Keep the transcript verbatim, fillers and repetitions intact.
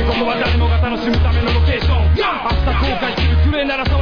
ここは誰もが楽しむためのロケーション。明日後悔するクレーならそ